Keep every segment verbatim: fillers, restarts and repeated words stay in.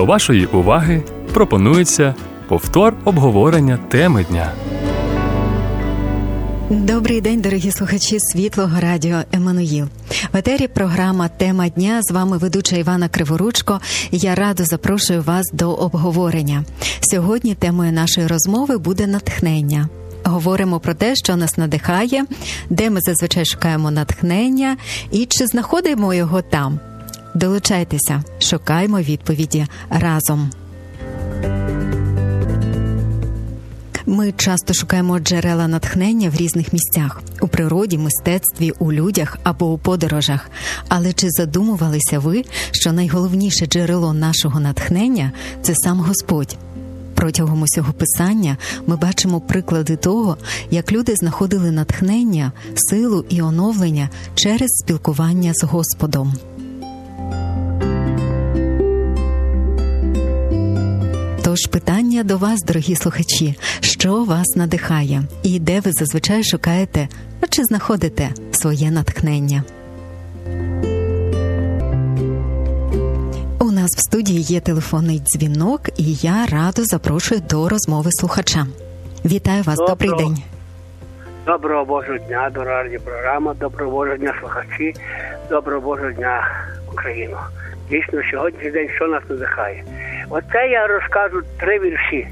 До вашої уваги пропонується повтор обговорення теми дня. Добрий день, дорогі слухачі Світлого радіо «Еммануїл». В етері програма «Тема дня». З вами ведуча Івана Криворучко. Я радо запрошую вас до обговорення. Сьогодні темою нашої розмови буде натхнення. Говоримо про те, що нас надихає, де ми зазвичай шукаємо натхнення і чи знаходимо його там. Долучайтеся, шукаймо відповіді разом. Ми часто шукаємо джерела натхнення в різних місцях – у природі, мистецтві, у людях або у подорожах. Але чи задумувалися ви, що найголовніше джерело нашого натхнення – це сам Господь? Протягом усього писання ми бачимо приклади того, як люди знаходили натхнення, силу і оновлення через спілкування з Господом. Тож питання до вас, дорогі слухачі, що вас надихає і де ви зазвичай шукаєте, а чи знаходите своє натхнення? У нас в студії є телефонний дзвінок, і я радо запрошую до розмови слухача. Вітаю вас, добрий Доброго. день. Доброго Божого дня, дорога радіопрограма, доброго Божого дня, слухачі, доброго Божого дня, Україну. Дійсно, сьогоднішній день що нас надихає? Оце я розкажу три вірші.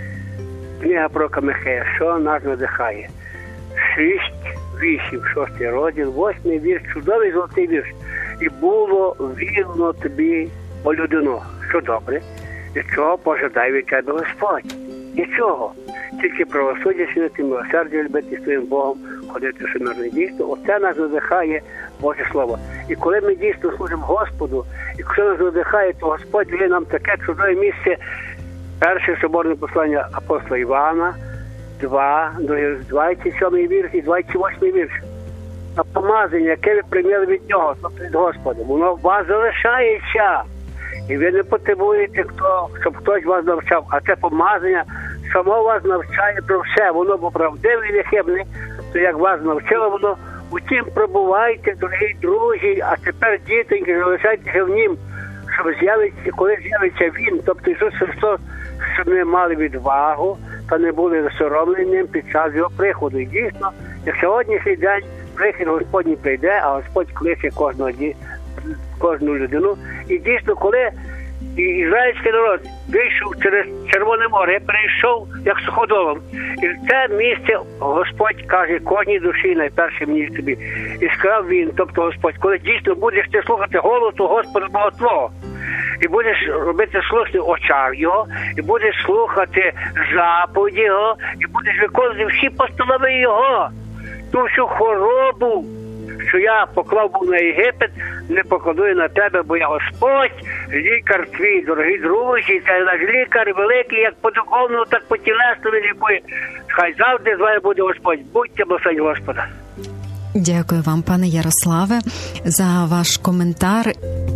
Книга пророка Михея, що нас надихає. Шість, вісім, шостий розділ, восьмий вірш, чудовий золотий вірш. І було вільно тобі, о людино, що добре, нічого пожадає від тебе Господь. Нічого. Тільки правосуддя чинити, милосердя любити своїм Богом, ходити всемирно. Дійсно, оце нас надихає Боже Слово. І коли ми дійсно служимо Господу, і коли нас надихає, то Господь дає нам таке чудове місце. Перше соборне послання апостола Івана, два, двадцять сьомий вірш і двадцять восьмий вірш. А помазання, яке ви прийняли від Нього, тобто від Господа, воно у вас залишається. І ви не потребуєте, хто, щоб хтось вас навчав. А це помазання само вас навчає про все. Воно бо правдиве і нехибне, то як вас навчило воно, утім пробувайте, дорогі друзі, а тепер, дітоньки, залишайтеся в Нім, щоб з'явиться, коли з'явиться Він, тобто Ісус Христос, щоб ми мали відвагу та не були засоромлені ним під час Його приходу. І дійсно, як сьогоднішній день прихід Господній прийде, а Господь кличе кожного дня, кожну людину. І дійсно, коли ізраїльський народ вийшов через Червоне море, перейшов як суходолом. І це місце Господь каже кожній душі, найперше мені тобі. І сказав він, тобто Господь, коли дійсно будеш ти слухати голосу Господа Бога твого, і будеш робити слушні очах Його, і будеш слухати заповіді Його, і будеш виконувати всі постанови Його, ту всю хворобу, що я поклав був на Єгипет, не покладу на тебе, бо я Господь, лікар твій, дорогі друзі, це наш лікар великий, як по духовному, так по тілесному лікує. Хай завжди з вами буде Господь. Будьте благословені Господа. Дякую вам, пане Ярославе, за ваш коментар.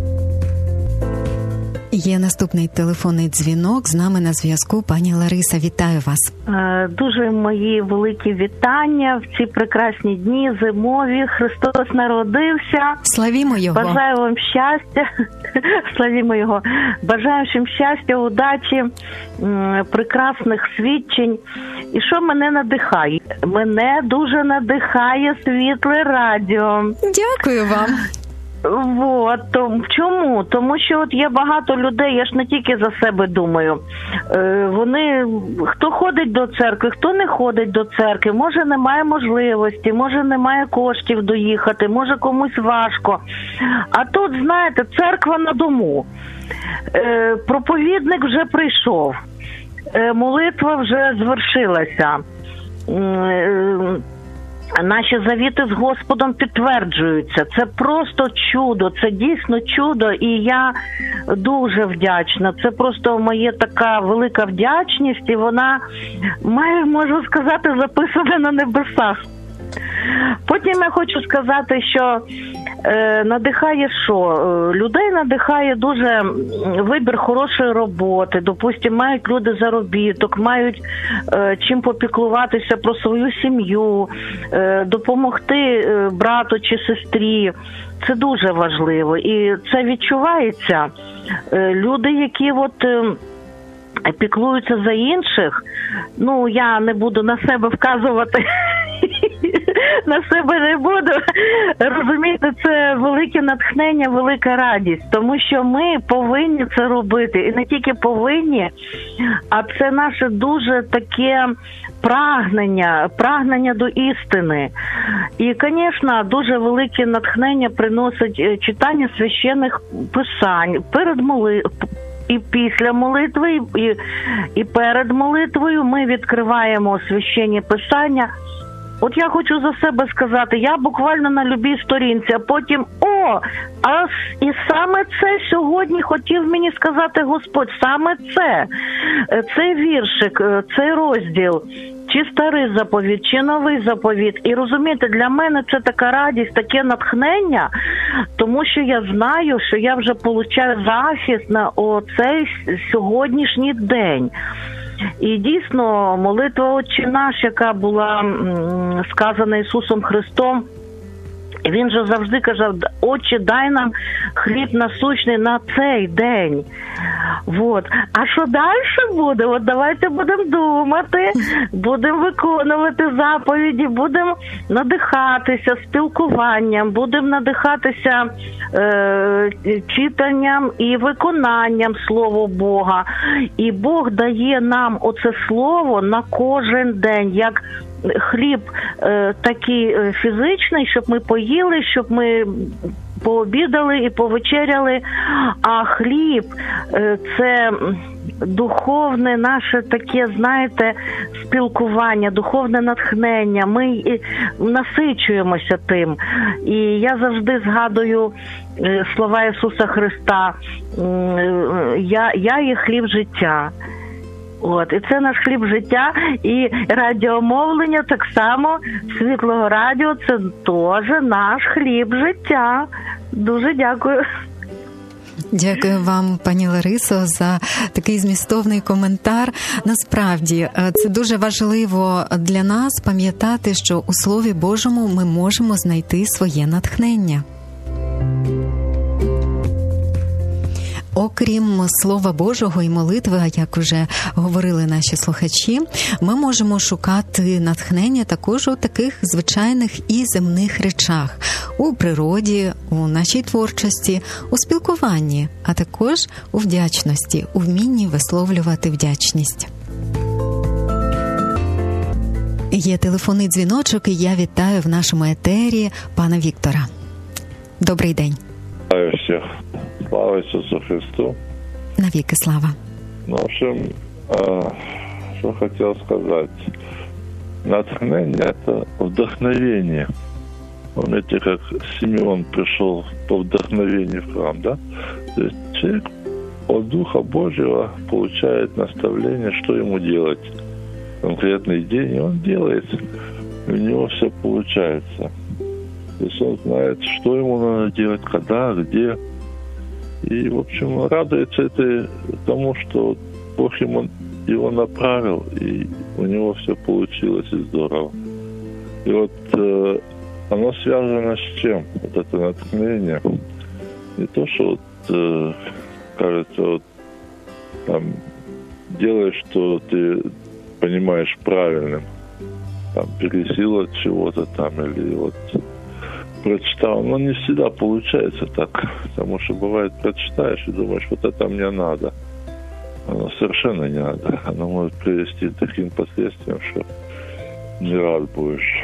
Є наступний телефонний дзвінок. З нами на зв'язку пані Лариса. Вітаю вас. Дуже мої великі вітання в ці прекрасні дні зимові. Христос народився. Славімо Його. Бажаю вам щастя. Славімо Його. Бажаю всім щастя, удачі, прекрасних свідчень. І що мене надихає? Мене дуже надихає Світле радіо. Дякую вам. Вот. Чому? Тому що от є багато людей, я ж не тільки за себе думаю. Е, вони, хто ходить до церкви, хто не ходить до церкви, може немає можливості, може немає коштів доїхати, може комусь важко. А тут, знаєте, церква на дому. Е, проповідник вже прийшов. Е, молитва вже звершилася. Е, Наші завіти з Господом підтверджуються. Це просто чудо, це дійсно чудо, і я дуже вдячна. Це просто моя така велика вдячність, і вона має, можу сказати, записана на небесах. Потім я хочу сказати, що е, надихає що? Людей надихає дуже вибір хорошої роботи, допустим, мають люди заробіток, мають е, чим попіклуватися про свою сім'ю, е, допомогти е, брату чи сестрі. Це дуже важливо і це відчувається. Люди, які от піклуються за інших, ну, я не буду на себе вказувати, на себе не буду. Розумієте, це велике натхнення, велика радість, тому що ми повинні це робити. І не тільки повинні, а це наше дуже таке прагнення, прагнення до істини. І, звісно, дуже велике натхнення приносить читання священних писань перед молитвою. І після молитви, і, і перед молитвою ми відкриваємо священні писання. От я хочу за себе сказати, я буквально на любій сторінці, а потім, о, а і саме це сьогодні хотів мені сказати Господь, саме це, цей віршик, цей розділ, чи старий заповіт, чи новий заповіт. І розумієте, для мене це така радість, таке натхнення, тому що я знаю, що я вже получаю захист на оцей сьогоднішній день. І дійсно, молитва «Отче наш», яка була м, сказана Ісусом Христом, він же завжди казав: «Отче, дай нам хліб насущний на цей день». Вот. А що далі буде? От давайте будемо думати, будемо виконувати заповіді, будемо надихатися спілкуванням, будемо надихатися е, читанням і виконанням Слова Бога. І Бог дає нам оце слово на кожен день, як хліб е, такий е, фізичний, щоб ми поїли, щоб ми пообідали і повечеряли, а хліб е, – це духовне наше таке, знаєте, спілкування, духовне натхнення. Ми насичуємося тим. І я завжди згадую е, слова Ісуса Христа: «Я, я є хліб життя». От, і це наш хліб життя, і радіомовлення так само, Світлого радіо, це теж наш хліб життя. Дуже дякую. Дякую вам, пані Ларисо, за такий змістовний коментар. Насправді, це дуже важливо для нас пам'ятати, що у Слові Божому ми можемо знайти своє натхнення. Окрім Слова Божого і молитви, як уже говорили наші слухачі, ми можемо шукати натхнення також у таких звичайних і земних речах. У природі, у нашій творчості, у спілкуванні, а також у вдячності, у вмінні висловлювати вдячність. Є телефонний дзвіночок, і я вітаю в нашому етері пана Віктора. Добрий день. Вітаю всіх. Слава Ісусу Христу. Навіки слава. Ну, в общем, что хотел сказать. Натхнение – это вдохновение. Помните, как Симеон пришел по вдохновению в храм, да? То есть человек от Духа Божьего получает наставление, что ему делать. Конкретный день, и он делает. У него все получается. То есть он знает, что ему надо делать, когда, где. И, в общем, радуется это тому, что Бог ему его направил, и у него все получилось и здорово. И вот э, оно связано с чем? Вот это натхнение. Не то, что вот, э, кажется, вот, там, делаешь, что ты понимаешь правильным. Там, пересил от чего-то там, или вот прочитал. Но не всегда получается так. Потому что бывает, прочитаешь и думаешь, вот это мне надо. Оно совершенно не надо. Оно может привести к таким последствиям, что не рад будешь.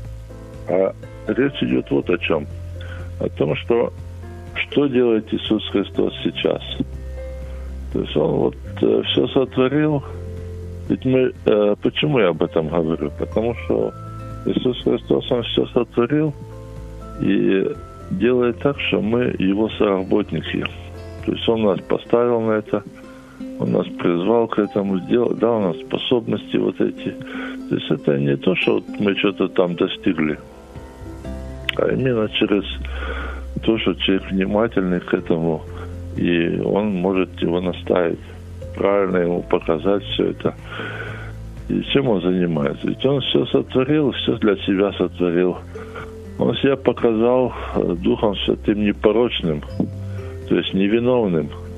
А речь идет вот о чем. О том, что что делает Иисус Христос сейчас. То есть Он вот э, все сотворил. Ведь мы, э, почему я об этом говорю? Потому что Иисус Христос, Он все сотворил и делает так, что мы Его соработники. То есть Он нас поставил на это, Он нас призвал к этому, сделал, дал нам способности вот эти. То есть это не то, что вот мы что-то там достигли, а именно через то, что человек внимательный к этому, и он может его наставить, правильно ему показать все это. И чем он занимается? Ведь он все сотворил, все для себя сотворил. Он себя показал Духом Святым непорочным, то есть невиновным.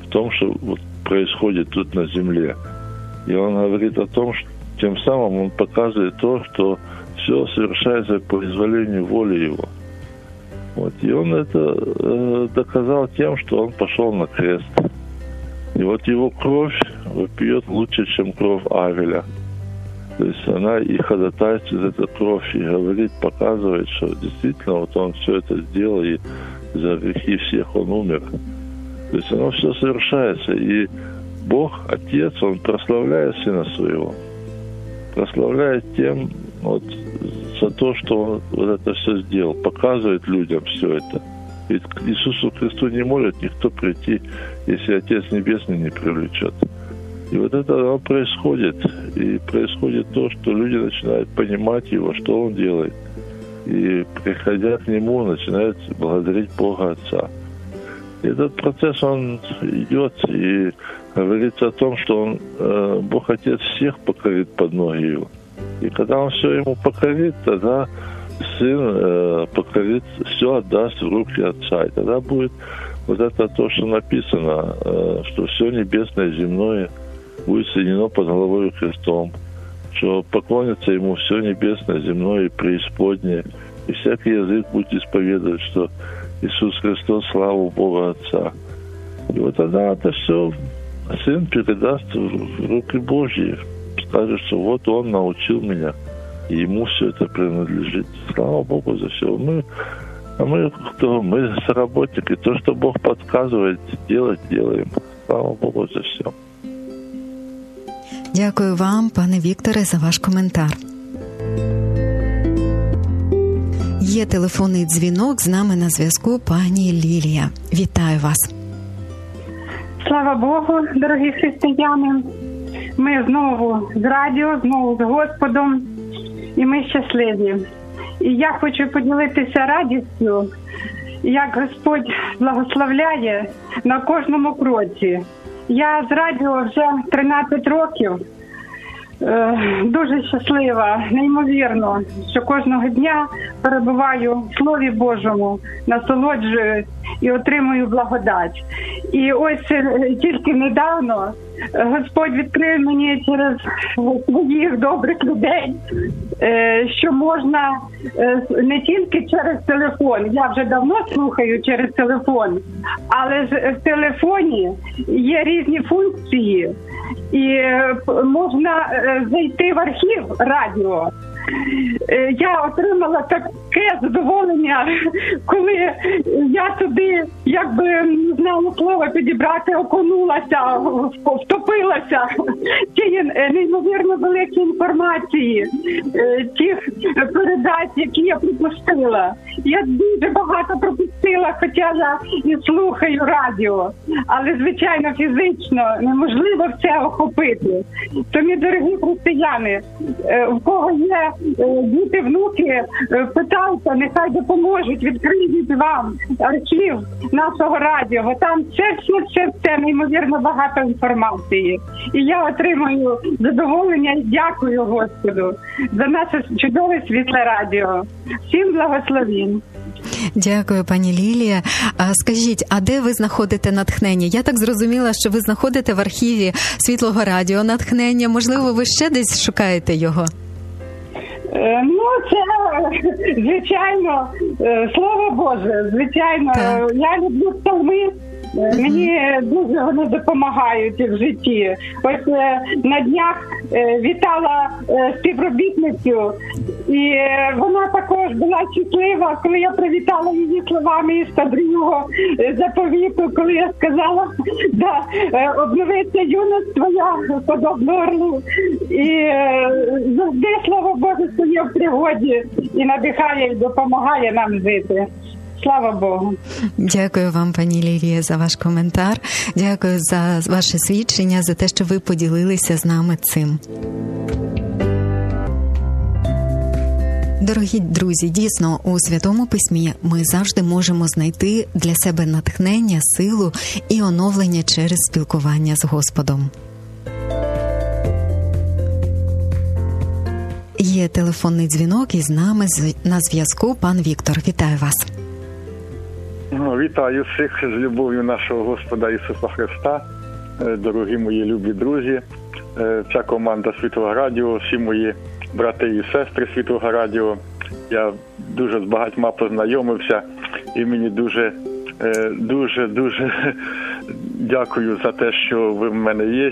том, что вот происходит тут на земле. И он говорит о том, что тем самым он показывает то, что все совершается по изволению воли его. Вот. И он это э, доказал тем, что он пошел на крест. И вот его кровь вопиет лучше, чем кровь Авеля. То есть она и ходатайствует эту кровь, и говорит, показывает, что действительно вот он все это сделал, и за грехи всех он умер. То есть оно все совершается. И Бог, Отец, Он прославляет Сына Своего. Прославляет тем, вот, за то, что Он вот это все сделал. Показывает людям все это. Ведь к Иисусу Христу не может никто прийти, если Отец Небесный не привлечет. И вот это оно происходит. И происходит то, что люди начинают понимать Его, что Он делает. И, приходя к Нему, начинают благодарить Бога Отца. И этот процесс, он идет, и говорится о том, что он, э, Бог Отец всех покорит под ноги Его. И когда Он все Ему покорит, тогда Сын э, покорит, все отдаст в руки Отца. И тогда будет вот это то, что написано, э, что все небесное, земное будет соединено под головой Христом, что поклонится Ему все небесное, земное и преисподнее, и всякий язык будет исповедовать, что Иисус Христос славу Бога Отца. И вот тогда это все Сын передаст в руки Божьи, скажет, что вот Он научил меня, и Ему все это принадлежит. Слава Богу за все. Мы, а мы кто? Мы соработники. То, что Бог подсказывает делать, делаем. Слава Богу за все. Дякую вам, пане Вікторе, за ваш коментар. Є телефонний дзвінок, з нами на зв'язку пані Лілія. Вітаю вас. Слава Богу, дорогі християни. Ми знову з радіо, знову з Господом, і ми щасливі. І я хочу поділитися радістю, як Господь благословляє на кожному кроці. Я з радіо вже тринадцять років, дуже щаслива, неймовірно, що кожного дня перебуваю в Слові Божому, насолоджуюсь і отримую благодать. І ось тільки недавно Господь відкрив мені через своїх добрих людей, що можна не тільки через телефон, я вже давно слухаю через телефон, але ж в телефоні є різні функції, і можна зайти в архів радіо. Я отримала таке задоволення, коли я туди, якби, не знаю слово підібрати, окунулася, втопилася тієї неймовірно великої інформації, тих передач, які я пропустила. Я дуже багато пропустила, хоча я і слухаю радіо, але, звичайно, фізично неможливо все охопити. Тому, дорогі християни, в кого є діти, внуки, питайте, нехай допоможуть, відкриють вам архів нашого радіо, бо там все-все-все неймовірно багато інформації. І я отримую задоволення і дякую Господу за наше чудове світле радіо. Всім благословінь. Дякую, пані Лілія. А скажіть, а де ви знаходите натхнення? Я так зрозуміла, що ви знаходите в архіві Світлого радіо натхнення. Можливо, ви ще десь шукаєте його? Ну, це, звичайно, Слово Боже, звичайно. Так. Я люблю псалми. Uh-huh. Мені дуже вони допомагають в житті. Ось на днях вітала співробітницю, і вона також була щаслива, коли я привітала її словами із Тадрівого заповіту, коли я сказала, да, обновиться юність твоя, подобно орлу. І завжди Слово Боже стає в пригоді і надихає, і допомагає нам жити. Слава Богу. Дякую вам, пані Лілія, за ваш коментар. Дякую за ваше свідчення, за те, що ви поділилися з нами цим. Дорогі друзі, дійсно, у Святому Письмі ми завжди можемо знайти для себе натхнення, силу і оновлення через спілкування з Господом. Є телефонний дзвінок, і з нами на зв'язку пан Віктор. Вітаю вас. Вітаю всіх з любов'ю нашого Господа Ісуса Христа, дорогі мої любі друзі, вся команда Світлого Радіо, всі мої брати і сестри Світлого Радіо. Я дуже з багатьма познайомився і мені дуже, дуже, дуже дякую за те, що ви в мене є.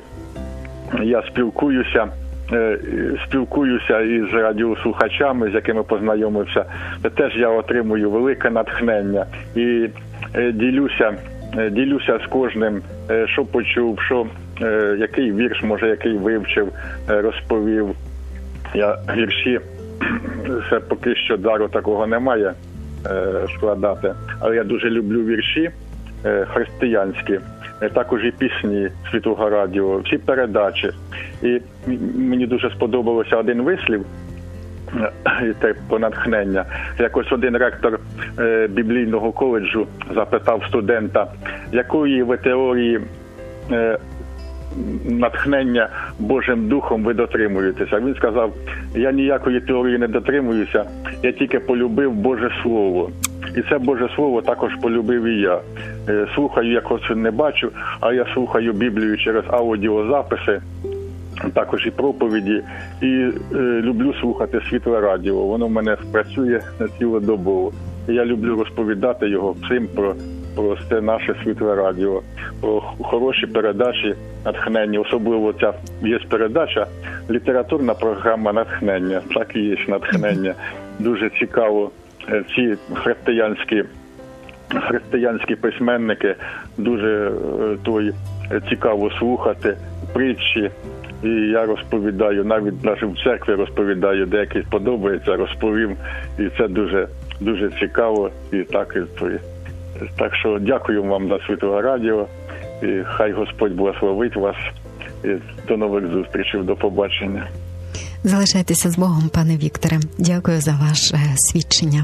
Я спілкуюся. Спілкуюся із радіослухачами, з якими познайомився. Теж я отримую велике натхнення і ділюся, ділюся з кожним, що почув, що, який вірш, може, який вивчив, розповів. Я вірші, це поки що дару такого немає складати, але я дуже люблю вірші християнські. Також і пісні Світлого Радіо, всі передачі. І мені дуже сподобався один вислів, те про натхнення. Якось один ректор е, біблійного коледжу запитав студента, якої ви теорії е, натхнення Божим Духом ви дотримуєтеся. Він сказав, я ніякої теорії не дотримуюся, я тільки полюбив Боже Слово. І це Боже Слово також полюбив і я. Слухаю, як ось не бачу, а я слухаю Біблію через аудіозаписи, також і проповіді. І е, люблю слухати Світле Радіо. Воно в мене працює цілодобово. І я люблю розповідати його всім про, про це наше Світле Радіо, про хороші передачі натхнення. Особливо ця є передача, літературна програма натхнення. Так і є натхнення. Дуже цікаво. Ці християнські, християнські письменники дуже той, цікаво слухати, притчі. І я розповідаю, навіть навіть в церкві розповідаю, деякі подобається, розповім. І це дуже, дуже цікаво. І так, і той. Так що дякую вам за Світле Радіо. І хай Господь благословить вас. І до нових зустрічей, до побачення. Залишайтеся з Богом, пане Вікторе. Дякую за ваше свідчення.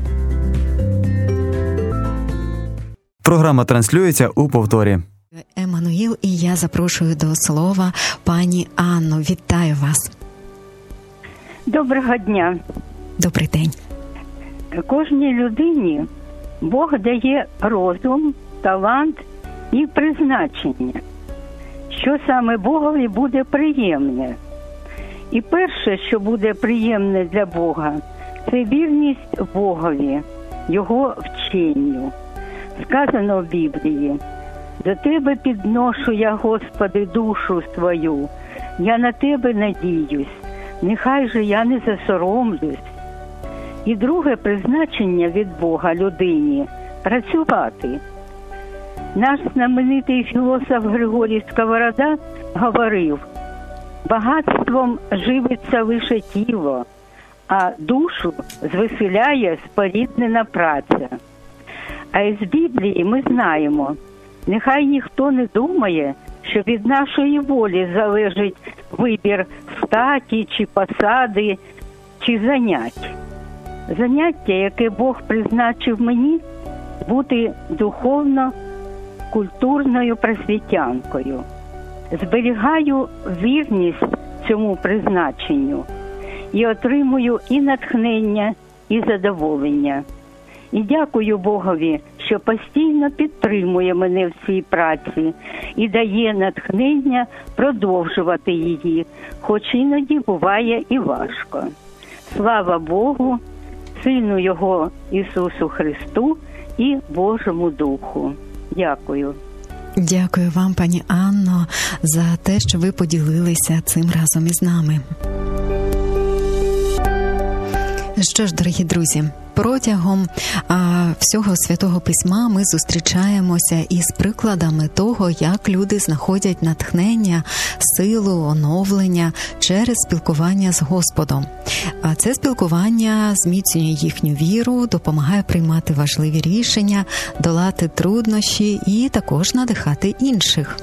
Програма транслюється у повторі. Еммануїл, і я запрошую до слова пані Анну. Вітаю вас. Доброго дня. Добрий день. Кожній людині Бог дає розум, талант і призначення. Що саме Богові буде приємне. І перше, що буде приємне для Бога, це вірність Богові, Його вченню. Сказано в Біблії, «До Тебе підношу я, Господи, душу свою, я на Тебе надіюсь, нехай же я не засоромлюсь». І друге призначення від Бога людині – працювати. Наш знаменитий філософ Григорій Сковорода говорив, «Багатством живиться лише тіло, а душу звеселяє споріднена праця». А із Біблії ми знаємо, нехай ніхто не думає, що від нашої волі залежить вибір статі, чи посади, чи занять. Заняття, яке Бог призначив мені, бути духовно-культурною просвітянкою. Зберігаю вірність цьому призначенню і отримую і натхнення, і задоволення. І дякую Богові, що постійно підтримує мене в цій праці і дає натхнення продовжувати її, хоч іноді буває і важко. Слава Богу, Сину Його Ісусу Христу і Божому Духу. Дякую. Дякую вам, пані Анно, за те, що ви поділилися цим разом із нами. Що ж, дорогі друзі, протягом а, всього Святого Письма ми зустрічаємося із прикладами того, як люди знаходять натхнення, силу, оновлення через спілкування з Господом. А це спілкування зміцнює їхню віру, допомагає приймати важливі рішення, долати труднощі і також надихати інших.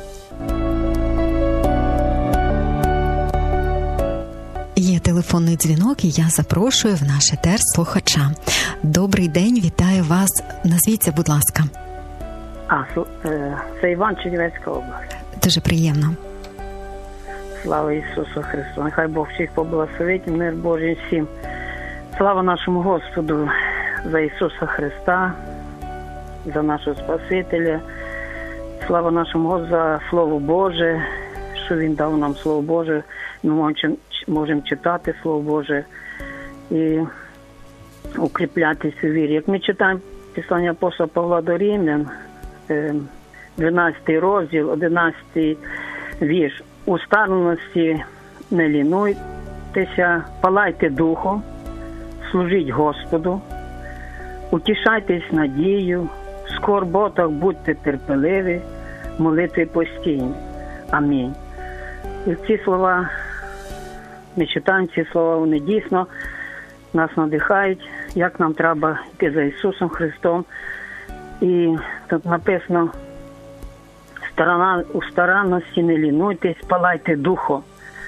Є телефонний дзвінок, і я запрошую в наш етер слухача. Добрий день, вітаю вас. Назвіться, будь ласка. А, це Іван, Чернівецька область. Дуже приємно. Слава Ісусу Христу. Нехай Бог всіх поблагословить, мир Божий всім. Слава нашому Господу за Ісуса Христа. за нашого Спасителя. Слава нашому Господу за Слово Боже, що Він дав нам Слово Боже. Ми можемо читати Слово Боже і укріплятися у вірі. Як ми читаємо Писання апостола Павла до Римлян, дванадцятий розділ, одинадцятий вірш. У старанності не лінуйтеся, палайте духом, служіть Господу, утішайтесь надією, в скорботах будьте терпеливі, молитви постійні. Амінь. І ці слова, ми читаємо ці слова, вони дійсно нас надихають, як нам треба йти за Ісусом Христом. І тут написано, у старанності не лінуйтесь, палайте духом.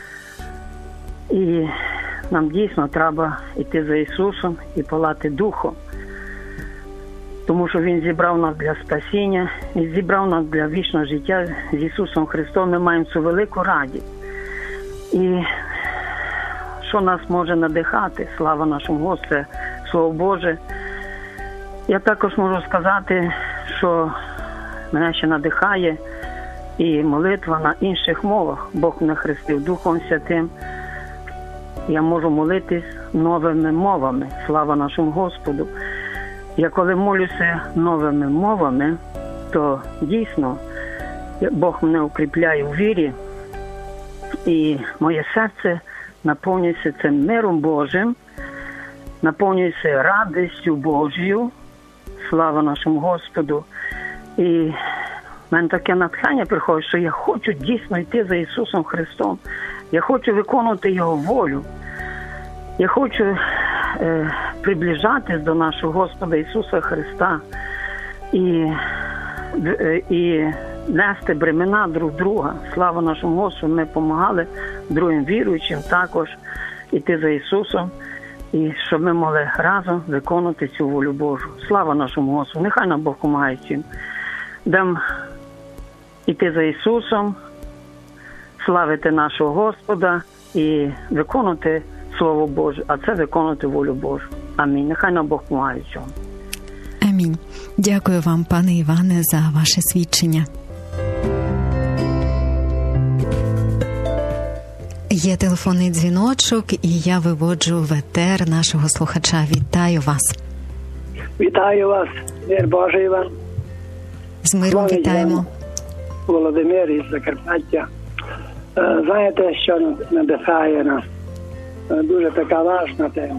І нам дійсно треба йти за Ісусом і палати духом. Тому що Він зібрав нас для спасіння, і зібрав нас для вічного життя з Ісусом Христом. Ми маємо цю велику радість. І що нас може надихати? Слава нашому Господу, це Слово Боже. Я також можу сказати, що мене ще надихає і молитва на інших мовах. Бог мене хрестив Духом Святим. Я можу молитись новими мовами. Слава нашому Господу. Я коли молюся новими мовами, то дійсно Бог мене укріпляє у вірі, і моє серце наповнюється цим миром Божим, наповнюється радістю Божою. Слава нашому Господу. І в мене таке натхнення приходить, що я хочу дійсно йти за Ісусом Христом. Я хочу виконувати Його волю. Я хочу е, приближатись до нашого Господа Ісуса Христа і, е, і нести бремена друг друга. Слава нашому Господу, ми допомагали другим віруючим також йти за Ісусом, і щоб ми могли разом виконувати цю волю Божу. Слава нашому Господу, нехай нам Бог допомагає всім. Дам йти за Ісусом, славити нашого Господа і виконувати Слово Боже, а це виконувати волю Божу. Амінь. Нехай нам Бог допомагає в цьому. Амінь. Дякую вам, пане Іване, за ваше свідчення. Є телефонний дзвіночок, і я виводжу в етер нашого слухача. Вітаю вас. Вітаю вас, мир Божий вам. З миром вітаємо. Володимир із Закарпаття. Знаєте, що надихає нас? Дуже така важна тема.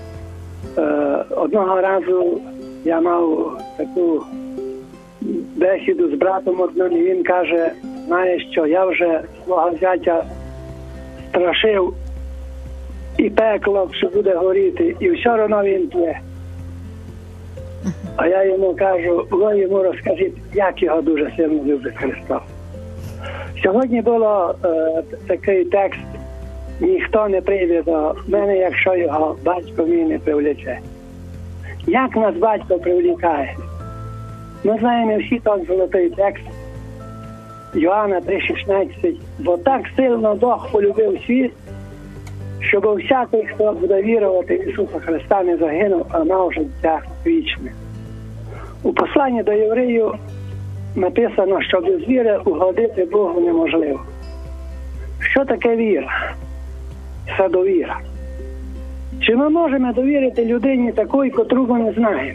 Одного разу я мав таку бесіду з братом одним, і він каже, знаєш що, я вже свого зятя страшив і пекло, що буде горіти, і все одно він п'є. А я йому кажу, ви йому розкажіть, як його дуже сильно любить Христос. Сьогодні було е, такий текст, ніхто не прийде до мене, якщо його батько мій не привлече. Як нас батько привлікає? Ми знаємо всі той золотий текст Йоанна три шістнадцять. Бо так сильно Бог полюбив світ, щоб всякий, хто буде вірувати в Ісуса Христа, не загинув, а мав життя вічне. У посланні до євреїв написано, що без віри угодити Богу неможливо. Що таке віра? Це довіра. Чи ми можемо довірити людині такої, котру ми не знаємо?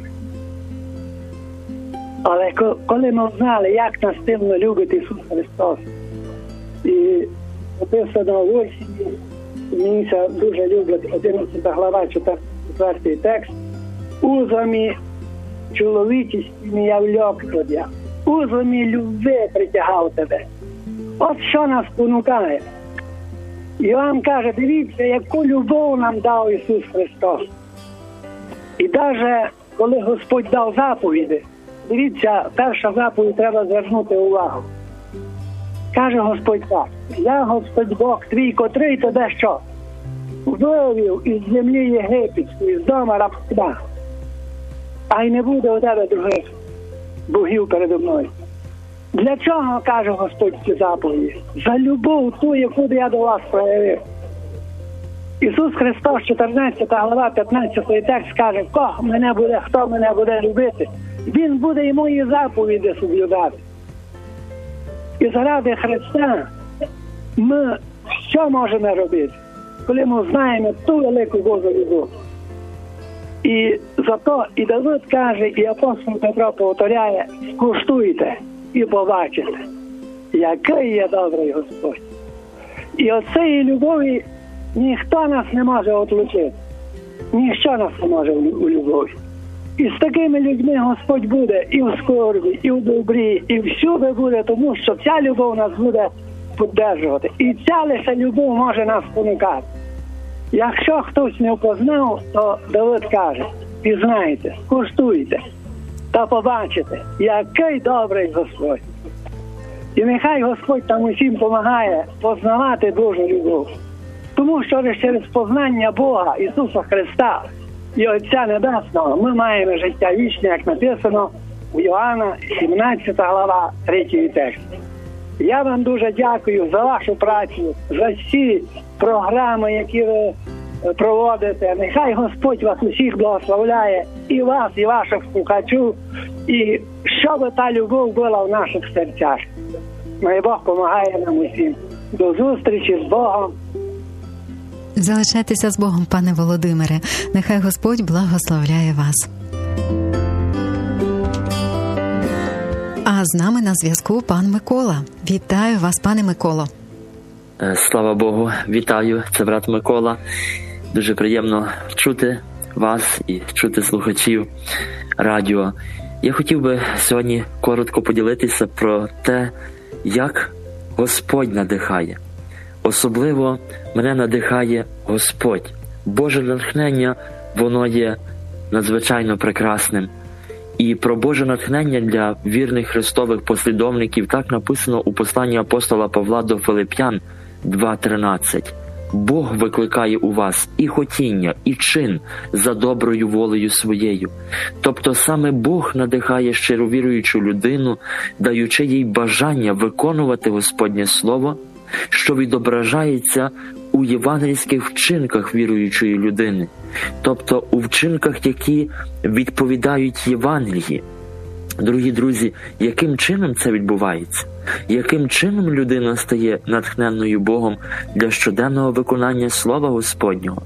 Але коли ми знали, як нас сильно любить Ісус Христос, і написано в осені, мені це дуже люблять, одинадцята глава, четвертий текст, узами чоловічістю я вльок тебе, узами любви притягав тебе. От що нас понукає. Іоанн каже, дивіться, яку любов нам дав Ісус Христос. І навіть коли Господь дав заповіді, дивіться, перша заповідь треба звернути увагу. Каже Господь так, я Господь Бог твій, котрий тебе що? Вивів із землі єгипетської, з дома рабства. А й не буде у тебе других богів передо мною. Для чого, каже Господь ці заповіді? За любов ту, яку я до вас проявив. Ісус Христос, чотирнадцята глава, п'ятнадцятий текст каже, кого мене буде, хто мене буде любити, він буде і мої заповіді соблюдати. І заради Христа ми що можемо робити, коли ми знаємо ту велику Божу любов. І зато і Давид каже, і апостол Петро повторяє: скуштуйте і побачите, який є добрий Господь. І від цієї любові ніхто нас не може отлучити. Ніщо нас не може у любові. І з такими людьми Господь буде і в скорбі, і в добрі, і всюди буде, тому що ця любов нас буде підтримувати. І ця лише любов може нас спонукати. Якщо хтось не впознав, то Давид каже: пізнайте, скуштуйте та побачите, який добрий Господь. І нехай Господь там усім допомагає познавати Божу любов. Тому що через познання Бога, Ісуса Христа і Отця Небесного ми маємо життя вічне, як написано у Йоанна, сімнадцята глава, третій текст. Я вам дуже дякую за вашу працю, за всі програми, які ви проводите. Нехай Господь вас усіх благословляє, і вас, і ваших слухачів, і щоб та любов була в наших серцях. Най Бог помагає нам усім. До зустрічі з Богом. Залишайтеся з Богом, пане Володимире. Нехай Господь благословляє вас. А з нами на зв'язку пан Микола. Вітаю вас, пане Миколо. Слава Богу, вітаю, це брат Микола. Дуже приємно чути вас і чути слухачів радіо. Я хотів би сьогодні коротко поділитися про те, як Господь надихає. Особливо мене надихає Господь. Боже натхнення, воно є надзвичайно прекрасним. І про Боже натхнення для вірних Христових послідовників так написано у посланні апостола Павла до Филип'ян два тринадцять. Бог викликає у вас і хотіння, і чин за доброю волею своєю. Тобто саме Бог надихає щировіруючу людину, даючи їй бажання виконувати Господнє Слово, що відображається у євангельських вчинках віруючої людини, тобто у вчинках, які відповідають Євангелії. Дорогі друзі, яким чином це відбувається? Яким чином людина стає натхненною Богом для щоденного виконання Слова Господнього?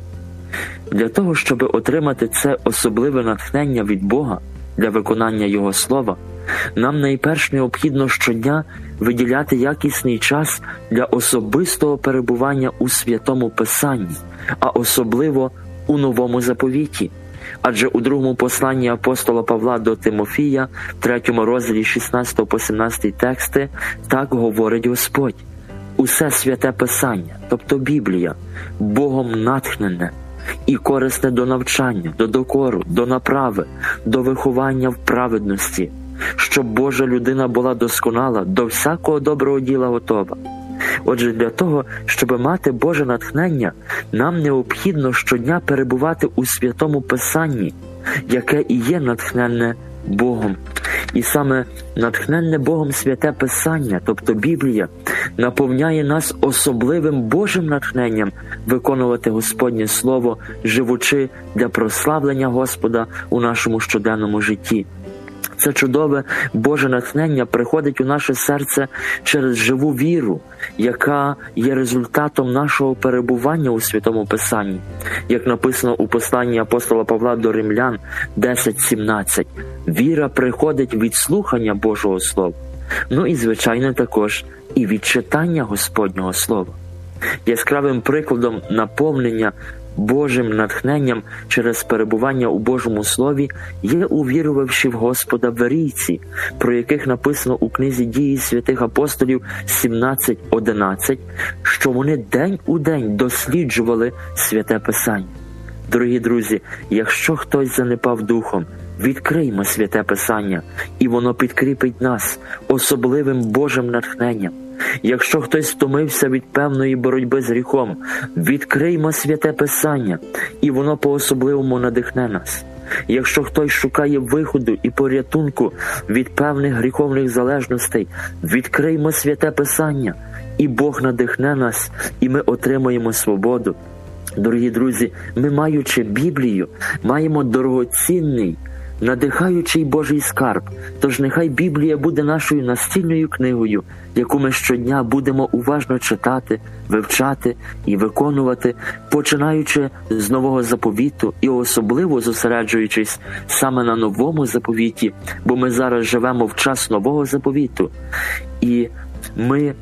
Для того, щоб отримати це особливе натхнення від Бога для виконання Його Слова, нам найперш необхідно щодня виділяти якісний час для особистого перебування у Святому Писанні, а особливо у Новому Заповіті. Адже у другому посланні апостола Павла до Тимофія, в третьому розділі шістнадцятого по сімнадцятий тексти, так говорить Господь: усе Святе Писання, тобто Біблія, Богом натхнене і корисне до навчання, до докору, до направи, до виховання в праведності, щоб Божа людина була досконала, до всякого доброго діла готова. Отже, для того, щоб мати Боже натхнення, нам необхідно щодня перебувати у Святому Писанні, яке і є натхненне Богом. І саме натхненне Богом Святе Писання, тобто Біблія, наповняє нас особливим Божим натхненням виконувати Господнє Слово, живучи для прославлення Господа у нашому щоденному житті. Це чудове Боже натхнення приходить у наше серце через живу віру, яка є результатом нашого перебування у Святому Писанні. Як написано у посланні апостола Павла до Римлян десять сімнадцять. Віра приходить від слухання Божого Слова. Ну і, звичайно, також і від читання Господнього Слова. Яскравим прикладом наповнення Божим натхненням через перебування у Божому Слові є увірувавші в Господа верійці, про яких написано у книзі «Дії святих апостолів» сімнадцять одинадцять, що вони день у день досліджували Святе Писання. Дорогі друзі, якщо хтось занепав духом, відкриймо Святе Писання, і воно підкріпить нас особливим Божим натхненням. Якщо хтось втомився від певної боротьби з гріхом, відкриймо Святе Писання, і воно по-особливому надихне нас. Якщо хтось шукає виходу і порятунку від певних гріховних залежностей, відкриймо Святе Писання, і Бог надихне нас, і ми отримаємо свободу. Дорогі друзі, ми, маючи Біблію, маємо дорогоцінний надихаючий Божий скарб. Тож нехай Біблія буде нашою настільною книгою, яку ми щодня будемо уважно читати, вивчати і виконувати, починаючи з Нового заповіту і особливо зосереджуючись саме на Новому заповіті, бо ми зараз живемо в час Нового заповіту. І ми,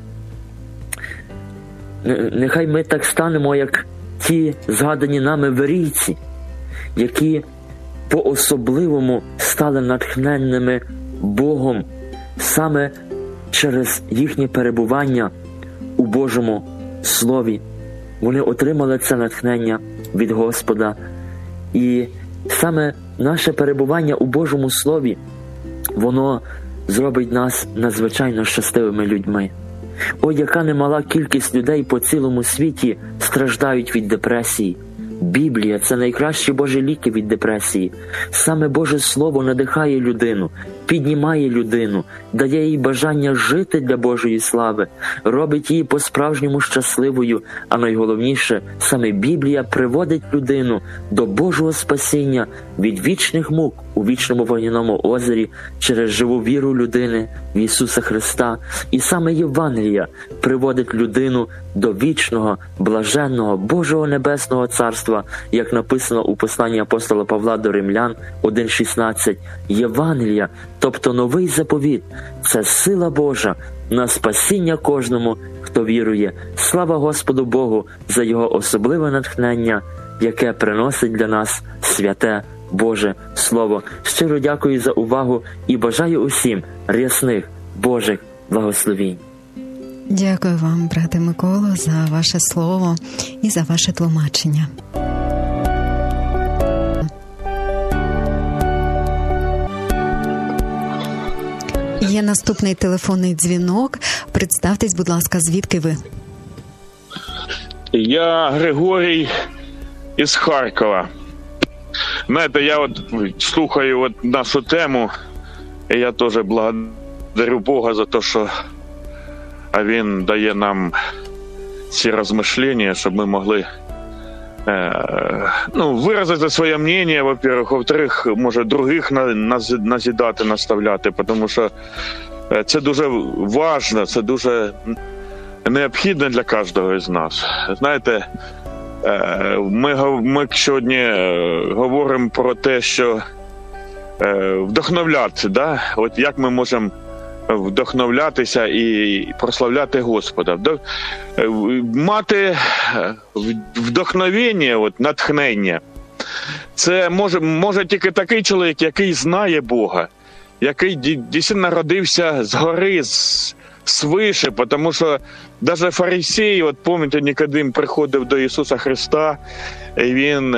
нехай ми так станемо, як ті згадані нами верійці, які по-особливому стали натхненними Богом саме через їхнє перебування у Божому Слові. Вони отримали це натхнення від Господа. І саме наше перебування у Божому Слові, воно зробить нас надзвичайно щасливими людьми. О, яка немала кількість людей по цілому світі страждають від депресії. Біблія – це найкращі Божі ліки від депресії. Саме Боже Слово надихає людину, піднімає людину, дає їй бажання жити для Божої слави, робить її по-справжньому щасливою, а найголовніше, саме Біблія приводить людину до Божого спасіння від вічних мук у вічному вогняному озері через живу віру людини в Ісуса Христа. І саме Євангелія приводить людину до вічного, блаженного, Божого Небесного Царства, як написано у посланні апостола Павла до Римлян один шістнадцять. Євангелія, тобто новий заповіт, це сила Божа на спасіння кожному, хто вірує. Слава Господу Богу за Його особливе натхнення, яке приносить для нас святе Боже Слово. Щиро дякую за увагу і бажаю усім рясних Божих благословінь. Дякую вам, брате Миколо, за ваше слово і за ваше тлумачення. Є наступний телефонний дзвінок. Представтесь, будь ласка, звідки ви? Я Григорій із Харкова. Знаєте, я от слухаю от нашу тему, і я теж благодарю Бога за те, що Він дає нам ці розмишлення, щоб ми могли е, ну, виразити своє мнення, во-первых, во-вторых, може других назидати, наставляти, тому що це дуже важливо, це дуже необхідно для кожного з нас. Знаєте, Ми, ми сьогодні говоримо про те, що вдохновляти, да? От як ми можемо вдохновлятися і прославляти Господа. Мати вдохновення, от, натхнення, це може, може тільки такий чоловік, який знає Бога, який дійсно народився згори, з свише, тому що навіть фарисеї, от пам'ятаєте, Нікодим приходив до Ісуса Христа, і він,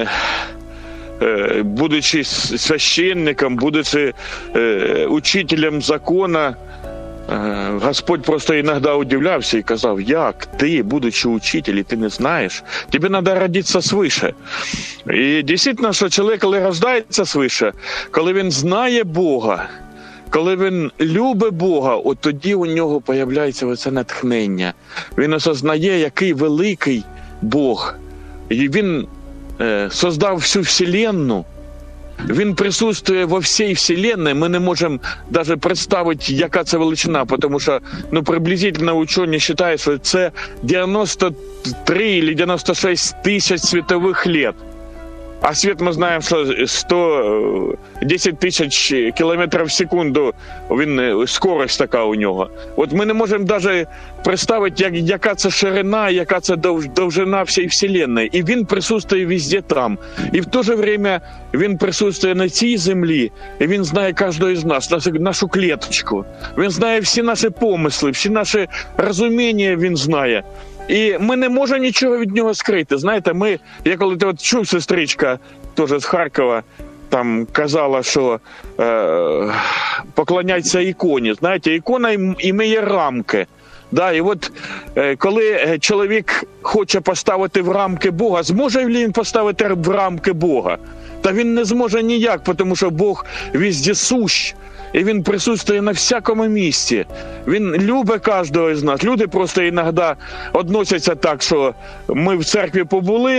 будучи священником, будучи учителем закону, Господь просто іноді удивлявся і казав, як ти, будучи учителем, ти не знаєш, тобі треба родитися свише. І дійсно, що чоловік, коли рождається свише, коли він знає Бога, коли він любить Бога, от тоді у нього появляється оце натхнення. Він осознає, який великий Бог. І він е, создав всю Вселенну. Він присутствує во всій Вселенной. Ми не можемо навіть представити, яка це величина, тому що ну, приблизительно учені вважають, що це дев'яносто три або дев'яносто шість тисяч світових лет. А світ, ми знаємо, що сто десять тисяч кілометрів в секунду, він, скорость така у нього. От ми не можемо навіть представити, як, яка це ширина, яка це дов, довжина всієї Вселенної. І він присутствує везде там. І в то же время він присутствує на цій землі, і він знає кожного з нас, нашу, нашу клеточку. Він знає всі наші помисли, всі наші розуміння він знає. І ми не можемо нічого від нього скрити. Знаєте, ми, я коли ти от чув, сестричка, теж з Харкова, там казала, що е, поклоняться іконі. Знаєте, ікона імеє рамки. Да, і от е, коли чоловік хоче поставити в рамки Бога, зможе ли він поставити в рамки Бога? Та він не зможе ніяк, тому що Бог вездесущ. І він присутствує на всякому місці. Він любить кожного з нас. Люди просто іноді відносяться так, що ми в церкві побули,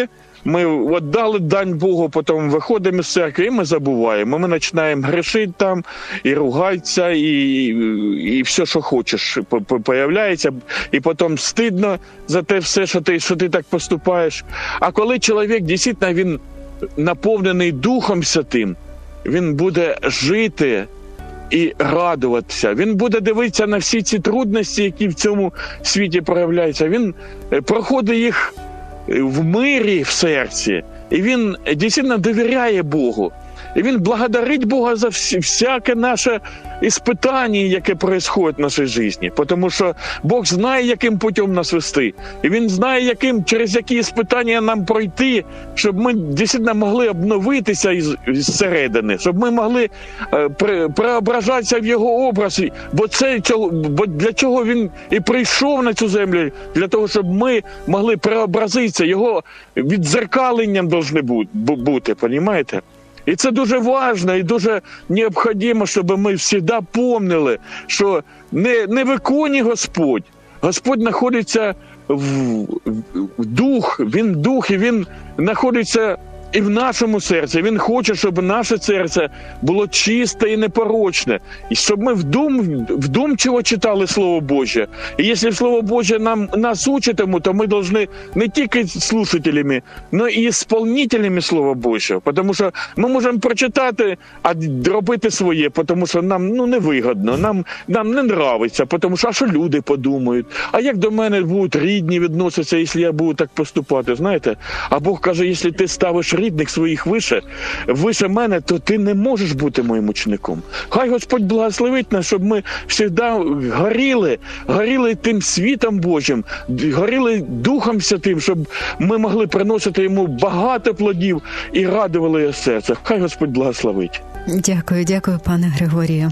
ми от дали дань Богу, потім виходимо з церкви, і ми забуваємо. Ми починаємо грішити там, і ругатися, і, і все, що хочеш, появляється. І потім стидно за те все, що ти, що ти так поступаєш. А коли чоловік, дійсно, він наповнений Духом Святим, він буде жити і радуватися. Він буде дивитися на всі ці трудності, які в цьому світі проявляються. Він проходить їх в мирі в серці. І він дійсно довіряє Богу. І він благодарить Бога за всі, всяке наше іспитання, яке відбувається в нашій житті. Тому що Бог знає, яким путем нас вести. І Він знає, яким, через які іспитання нам пройти, щоб ми дійсно могли обновитися із, зсередини, щоб ми могли е, пре, преображатися в Його образі. Бо, це, цього, бо для чого Він і прийшов на цю землю? Для того, щоб ми могли преобразитися. Його віддзеркаленням повинні бути, розумієте? І це дуже важливо і дуже необхідно, щоб ми завжди пам'ятали, що не, не виконує Господь. Господь знаходиться в, в дух, Він дух, і Він знаходиться і в нашому серці. Він хоче, щоб наше серце було чисте і непорочне. І щоб ми вдум, вдумчиво читали Слово Боже. І якщо Слово Боже нам, нас учить, то ми повинні не тільки слушателями, но і исполнителями Слова Божого. Тому що ми можемо прочитати, а робити своє, тому що нам ну, невигодно, нам, нам не подобається, тому що а що люди подумають? А як до мене будуть рідні відноситися, якщо я буду так поступати, знаєте? А Бог каже, якщо ти ставиш рідних своїх вище, вище мене, то ти не можеш бути моїм учеником. Хай Господь благословить нас, щоб ми завжди горіли, горіли тим світом Божим, горіли Духом Святим, щоб ми могли приносити йому багато плодів і радували його серце. Хай Господь благословить. Дякую, дякую, пане Григорію.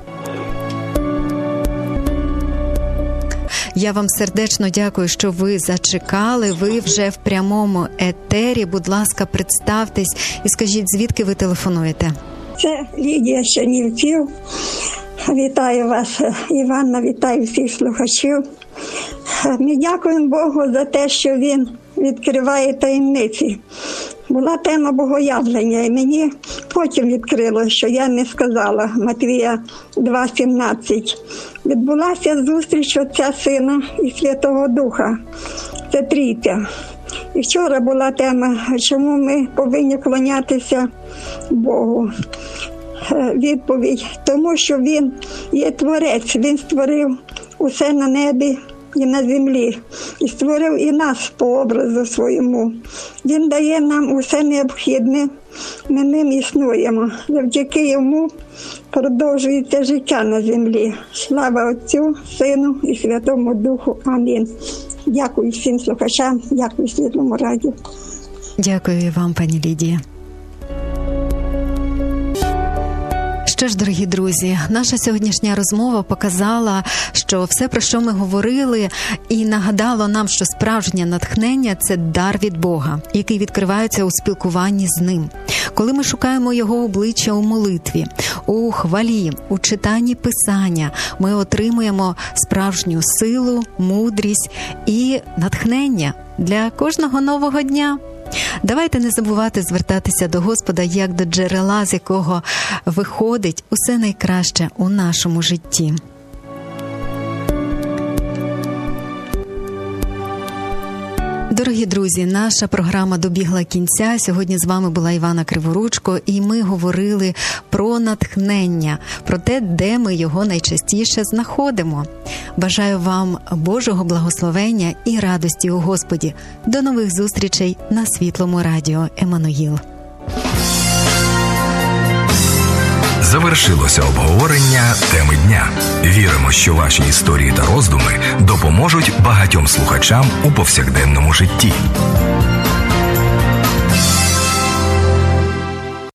Я вам сердечно дякую, що ви зачекали, ви вже в прямому етері. Будь ласка, представтесь і скажіть, звідки ви телефонуєте? Це Лідія з Чернівців. Вітаю вас, Іванна, вітаю всіх слухачів. Ми дякуємо Богу за те, що Він відкриває таємниці. Була тема богоявлення, і мені потім відкрило, що я не сказала, Матвія два сімнадцять. Відбулася зустріч Отця, Сина і Святого Духа. Це трійця. І вчора була тема, чому ми повинні клонятися Богу. Відповідь, тому що Він є Творець, Він створив усе на небі і на землі, і створив і нас по образу своєму. Він дає нам усе необхідне, ми ним існуємо. Завдяки йому продовжується життя на землі. Слава Отцю, Сину і Святому Духу. Амінь. Дякую всім слухачам, дякую Світлому радіо. Дякую і вам, пані Лідія. Що ж, дорогі друзі, наша сьогоднішня розмова показала, що все, про що ми говорили, і нагадало нам, що справжнє натхнення – це дар від Бога, який відкривається у спілкуванні з Ним. Коли ми шукаємо Його обличчя у молитві, у хвалі, у читанні Писання, ми отримуємо справжню силу, мудрість і натхнення для кожного нового дня. Давайте не забувати звертатися до Господа як до джерела, з якого виходить усе найкраще у нашому житті. Дорогі друзі, наша програма добігла кінця. Сьогодні з вами була Івана Криворучко, і ми говорили про натхнення, про те, де ми його найчастіше знаходимо. Бажаю вам Божого благословення і радості у Господі. До нових зустрічей на Світлому радіо Еммануїл. Завершилося обговорення теми дня. Віримо, що ваші історії та роздуми допоможуть багатьом слухачам у повсякденному житті.